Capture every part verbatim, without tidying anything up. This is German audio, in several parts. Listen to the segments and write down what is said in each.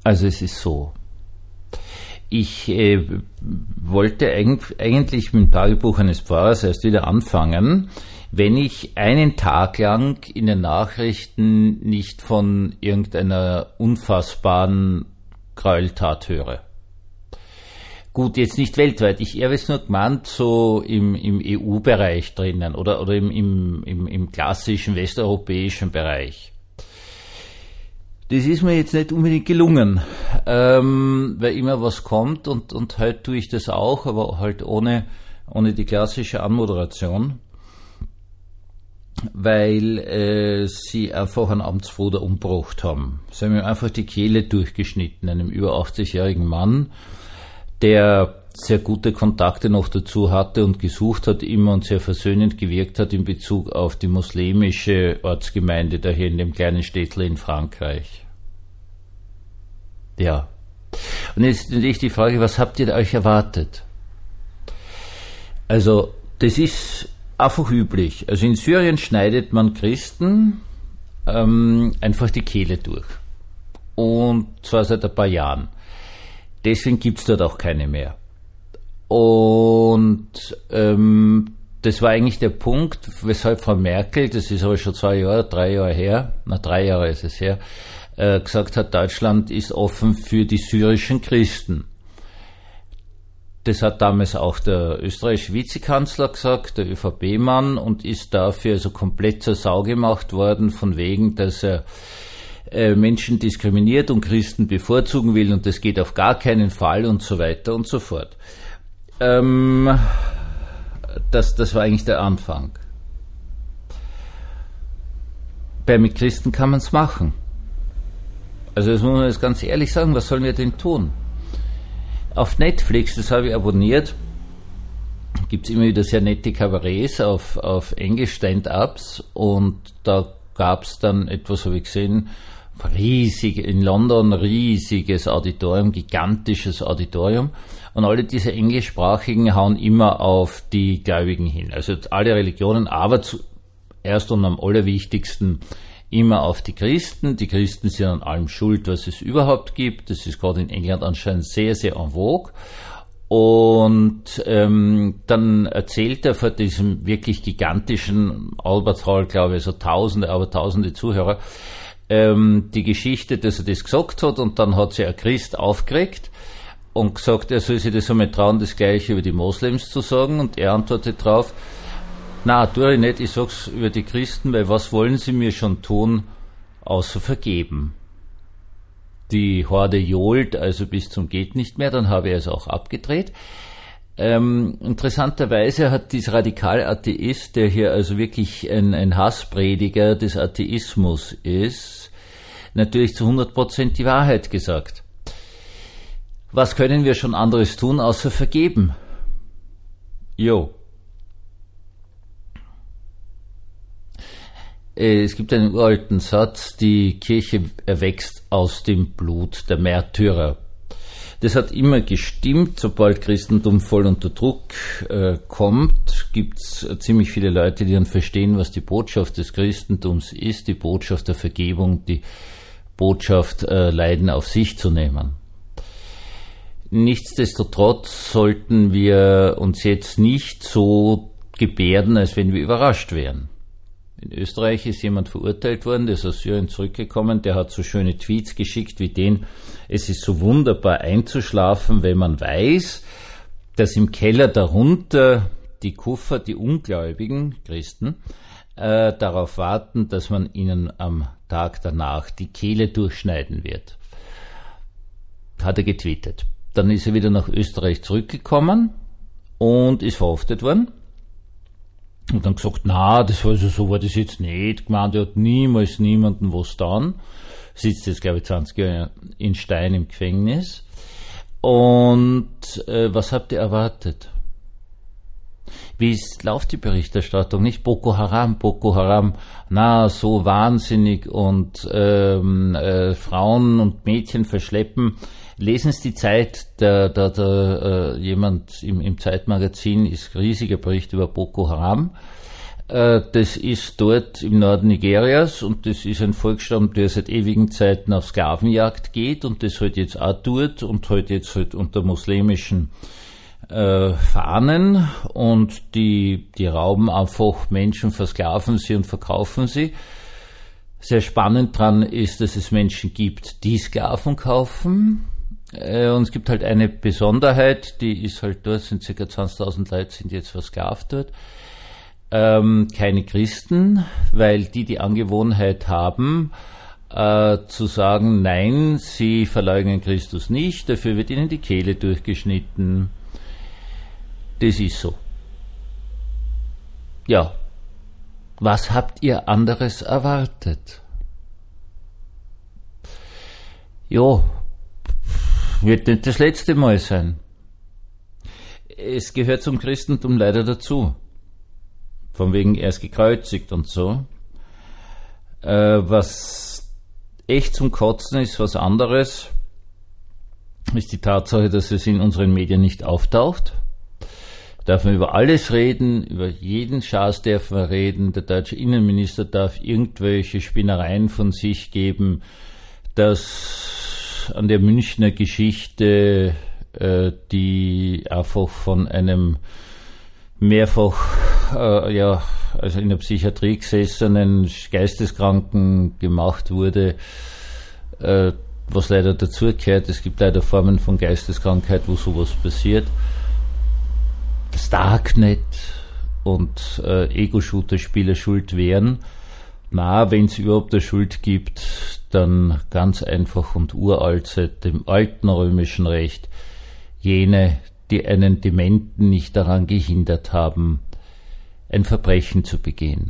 Also es ist so. Ich äh, wollte eig- eigentlich mit dem Tagebuch eines Pfarrers erst wieder anfangen, wenn ich einen Tag lang in den Nachrichten nicht von irgendeiner unfassbaren Gräueltat höre. Gut, jetzt nicht weltweit. Ich habe es nur gemeint, so im, im E U-Bereich drinnen oder, oder im, im, im, im klassischen westeuropäischen Bereich. Das ist mir jetzt nicht unbedingt gelungen, ähm, weil immer was kommt und, und halt tue ich das auch, aber halt ohne, ohne die klassische Anmoderation, weil äh, sie einfach einen Amtsbruder umgebracht haben. Sie haben ihm einfach die Kehle durchgeschnitten, einem über achtzigjährigen Mann, der sehr gute Kontakte noch dazu hatte und gesucht hat immer und sehr versöhnend gewirkt hat in Bezug auf die muslimische Ortsgemeinde da hier in dem kleinen Städtl in Frankreich. Ja. Und jetzt ist natürlich die Frage, was habt ihr euch erwartet? Also, das ist einfach üblich. Also in Syrien schneidet man Christen ähm, einfach die Kehle durch. Und zwar seit ein paar Jahren. Deswegen gibt's dort auch keine mehr. Und ähm, das war eigentlich der Punkt, weshalb Frau Merkel, das ist aber schon zwei Jahre, drei Jahre her, na drei Jahre ist es her, äh, gesagt hat, Deutschland ist offen für die syrischen Christen. Das hat damals auch der österreichische Vizekanzler gesagt, der ÖVP-Mann, und ist dafür also komplett zur Sau gemacht worden, von wegen, dass er äh, Menschen diskriminiert und Christen bevorzugen will und das geht auf gar keinen Fall und so weiter und so fort. Ähm, das, das war eigentlich der Anfang. Bei mit Christen kann man es machen. Also das muss man jetzt ganz ehrlich sagen, was sollen wir denn tun? Auf Netflix, das habe ich abonniert, gibt es immer wieder sehr nette Kabarets auf, auf Englisch Stand-Ups und da gab es dann etwas, habe ich gesehen, riesig, in London riesiges Auditorium, gigantisches Auditorium und alle diese englischsprachigen hauen immer auf die Gläubigen hin. Also alle Religionen, aber zuerst und am allerwichtigsten immer auf die Christen. Die Christen sind an allem schuld, was es überhaupt gibt. Das ist gerade in England anscheinend sehr, sehr en vogue. Und ähm, dann erzählt er vor diesem wirklich gigantischen Albert Hall, glaube ich, so tausende, aber tausende Zuhörer, ähm, die Geschichte, dass er das gesagt hat, und dann hat sich ein Christ aufgeregt und gesagt, er soll sich das einmal trauen, das Gleiche über die Moslems zu sagen, und er antwortet drauf, na, tue ich nicht, ich sag's über die Christen, weil was wollen sie mir schon tun, außer vergeben? Die Horde johlt also bis zum geht nicht mehr, dann habe ich es auch abgedreht. Ähm, interessanterweise hat dieser Radikal-Atheist, der hier also wirklich ein, ein Hassprediger des Atheismus ist, natürlich zu hundert Prozent die Wahrheit gesagt. Was können wir schon anderes tun, außer vergeben? Jo. Es gibt einen uralten Satz, die Kirche erwächst aus dem Blut der Märtyrer. Das hat immer gestimmt, sobald Christentum voll unter Druck äh, kommt, gibt's ziemlich viele Leute, die dann verstehen, was die Botschaft des Christentums ist, die Botschaft der Vergebung, die Botschaft, äh, Leiden auf sich zu nehmen. Nichtsdestotrotz sollten wir uns jetzt nicht so gebärden, als wenn wir überrascht wären. In Österreich ist jemand verurteilt worden, der ist aus Syrien zurückgekommen, der hat so schöne Tweets geschickt wie den, es ist so wunderbar einzuschlafen, wenn man weiß, dass im Keller darunter die Kuffer, die ungläubigen Christen, äh, darauf warten, dass man ihnen am Tag danach die Kehle durchschneiden wird. Hat er getweetet. Dann ist er wieder nach Österreich zurückgekommen und ist verhaftet worden. Und dann gesagt, na, das war also, so war das jetzt nicht gemeint, er hat niemals niemanden was getan. Sitzt jetzt, glaube ich, zwanzig Jahre in Stein im Gefängnis. Und äh, was habt ihr erwartet? Wie ist, läuft die Berichterstattung? Nicht Boko Haram, Boko Haram, na, so wahnsinnig und ähm, äh, Frauen und Mädchen verschleppen. Lesen Sie die Zeit, da, da, da äh, jemand im, im Zeitmagazin ist riesiger Bericht über Boko Haram. Äh, das ist dort im Norden Nigerias und das ist ein Volksstamm, der seit ewigen Zeiten auf Sklavenjagd geht und das halt jetzt auch tut und halt jetzt halt unter muslimischen äh, Fahnen und die, die rauben einfach Menschen, versklaven sie und verkaufen sie. Sehr spannend dran ist, dass es Menschen gibt, die Sklaven kaufen. Äh, und es gibt halt eine Besonderheit, die ist halt dort, sind ca. zwanzigtausend Leute, sind jetzt versklavt dort. Ähm, keine Christen, weil die die Angewohnheit haben, äh, zu sagen, nein, sie verleugnen Christus nicht, dafür wird ihnen die Kehle durchgeschnitten. Das ist so. Ja. Was habt ihr anderes erwartet? Jo, wird nicht das letzte Mal sein. Es gehört zum Christentum leider dazu. Von wegen erst gekreuzigt und so. Äh, was echt zum Kotzen ist, was anderes, ist die Tatsache, dass es in unseren Medien nicht auftaucht. Darf man über alles reden, über jeden Schaß darf man reden. Der deutsche Innenminister darf irgendwelche Spinnereien von sich geben, dass an der Münchner Geschichte, äh, die einfach von einem mehrfach, äh, ja, also in der Psychiatrie gesessenen Geisteskranken gemacht wurde, äh, was leider dazugehört. Es gibt leider Formen von Geisteskrankheit, wo sowas passiert. Das Darknet und äh, Ego-Shooter-Spiele schuld wären. Na, wenn es überhaupt eine Schuld gibt, dann ganz einfach und uralt seit dem alten römischen Recht jene, die einen Dementen nicht daran gehindert haben, ein Verbrechen zu begehen.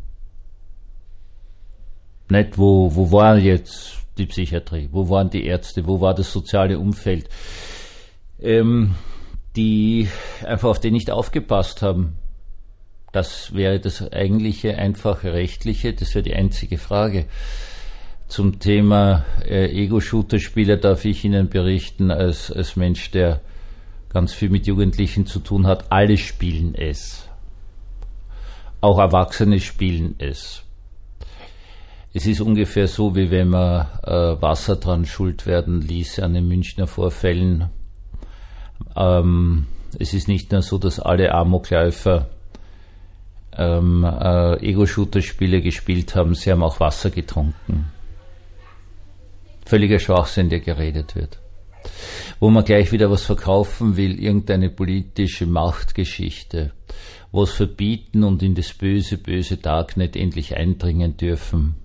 Nicht, wo, wo war jetzt die Psychiatrie? Wo waren die Ärzte? Wo war das soziale Umfeld? Ähm, die einfach auf den nicht aufgepasst haben. Das wäre das eigentliche, einfache Rechtliche, das wäre die einzige Frage. Zum Thema äh, Ego-Shooter-Spieler darf ich Ihnen berichten, als, als Mensch, der ganz viel mit Jugendlichen zu tun hat, alle spielen es. Auch Erwachsene spielen es. Es ist ungefähr so, wie wenn man äh, Wasser dran schuld werden ließ an den Münchner Vorfällen. Ähm, es ist nicht nur so, dass alle Amokläufer ähm, äh, Ego-Shooter-Spiele gespielt haben, sie haben auch Wasser getrunken. Völliger Schwachsinn, der geredet wird. Wo man gleich wieder was verkaufen will, irgendeine politische Machtgeschichte, was verbieten und in das böse, böse Darknet endlich eindringen dürfen.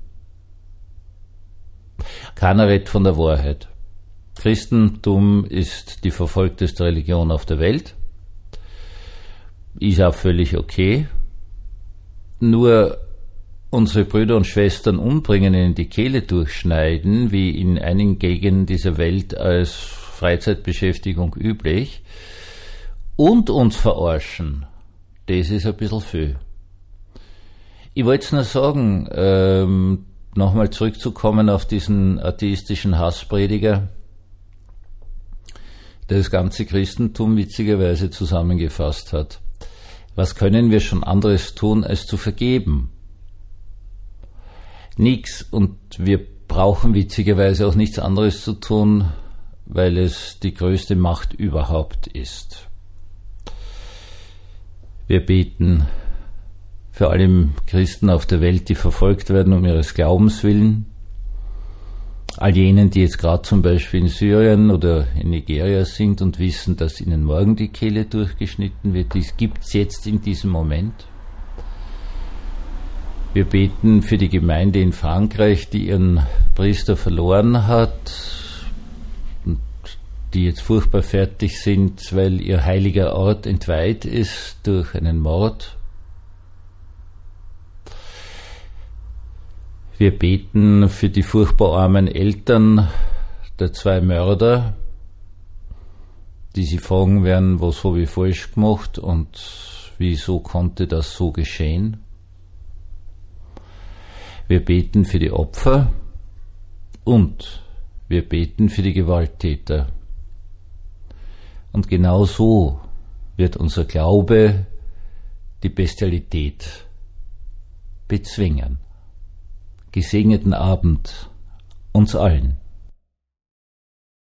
Keiner redet von der Wahrheit. Christentum ist die verfolgteste Religion auf der Welt. Ist auch völlig okay. Nur unsere Brüder und Schwestern umbringen, ihnen die Kehle durchschneiden, wie in einigen Gegenden dieser Welt als Freizeitbeschäftigung üblich, und uns verarschen, das ist ein bisschen viel. Ich wollte es nur sagen, ähm, nochmal zurückzukommen auf diesen atheistischen Hassprediger, der das ganze Christentum witzigerweise zusammengefasst hat. Was können wir schon anderes tun, als zu vergeben? Nix, und wir brauchen witzigerweise auch nichts anderes zu tun, weil es die größte Macht überhaupt ist. Wir beten für alle Christen auf der Welt, die verfolgt werden um ihres Glaubens willen, all jenen, die jetzt gerade zum Beispiel in Syrien oder in Nigeria sind und wissen, dass ihnen morgen die Kehle durchgeschnitten wird, dies gibt's jetzt in diesem Moment. Wir beten für die Gemeinde in Frankreich, die ihren Priester verloren hat und die jetzt furchtbar fertig sind, weil ihr heiliger Ort entweiht ist durch einen Mord. Wir beten für die furchtbar armen Eltern der zwei Mörder, die sie fragen werden, was habe ich falsch gemacht und wieso konnte das so geschehen. Wir beten für die Opfer und wir beten für die Gewalttäter. Und genau so wird unser Glaube die Bestialität bezwingen. Gesegneten Abend uns allen.